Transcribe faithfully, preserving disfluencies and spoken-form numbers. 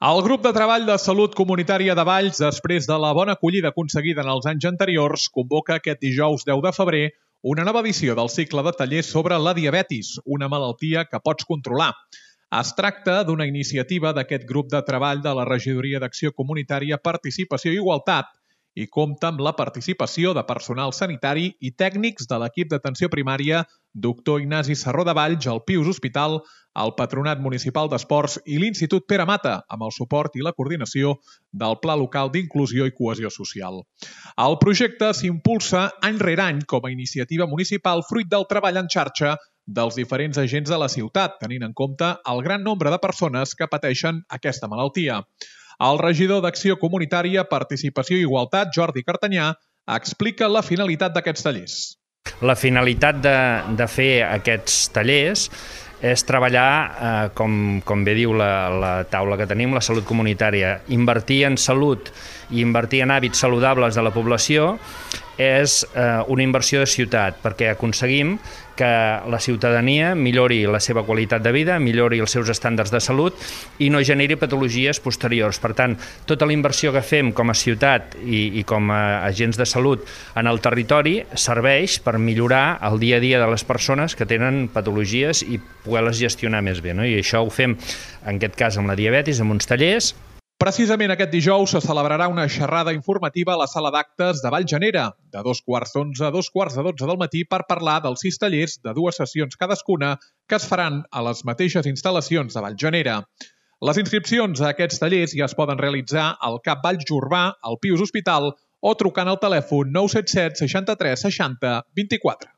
El grup de treball de salut comunitària de Valls, després de la bona acollida aconseguida en els anys anteriors, convoca aquest dijous deu de febrer una nova edició del cicle de tallers sobre la diabetis, una malaltia que pots controlar. Es tracta d'una iniciativa d'aquest grup de treball de la Regidoria d'Acció Comunitària, Participació i Igualtat i compta amb la participació de personal sanitari i tècnics de l'equip d'atenció primària doctor Ignasi Sarró de Valls, el Pius Hospital, el Patronat Municipal d'Esports i l'Institut Pere Mata, amb el suport i la coordinació del Pla Local d'Inclusió i Cohesió Social. El projecte s'impulsa any rere any com a iniciativa municipal fruit del treball en xarxa dels diferents agents de la ciutat, tenint en compte el gran nombre de persones que pateixen aquesta malaltia. El regidor d'Acció Comunitària, Participació i Igualtat, Jordi Cartanyà, explica la finalitat d'aquests tallers. La finalitat de, de fer aquests tallers és treballar, eh, com, com bé diu la, la taula que tenim, la salut comunitària. Invertir en salut i invertir en hàbits saludables de la població és eh, una inversió de ciutat, perquè aconseguim que la ciutadania millori la seva qualitat de vida, millori els seus estàndards de salut i no generi patologies posteriors. Per tant, tota la inversió que fem com a ciutat i, i com a agents de salut en el territori serveix per millorar el dia a dia de les persones que tenen patologies i poder-les gestionar més bé, no? I això ho fem, en aquest cas, amb la diabetis, amb uns tallers. Precisament aquest dijous se celebrarà una xerrada informativa a la sala d'actes de Vallgenera, de dos quarts d'onze a dos quarts de dotze del matí per parlar dels sis tallers de dues sessions cadascuna que es faran a les mateixes instal·lacions de Vallgenera. Les inscripcions a aquests tallers ja es poden realitzar al CAP Valls Urbà, al Pius Hospital o trucant al telèfon nou set set seixanta-tres seixanta vint-i-quatre.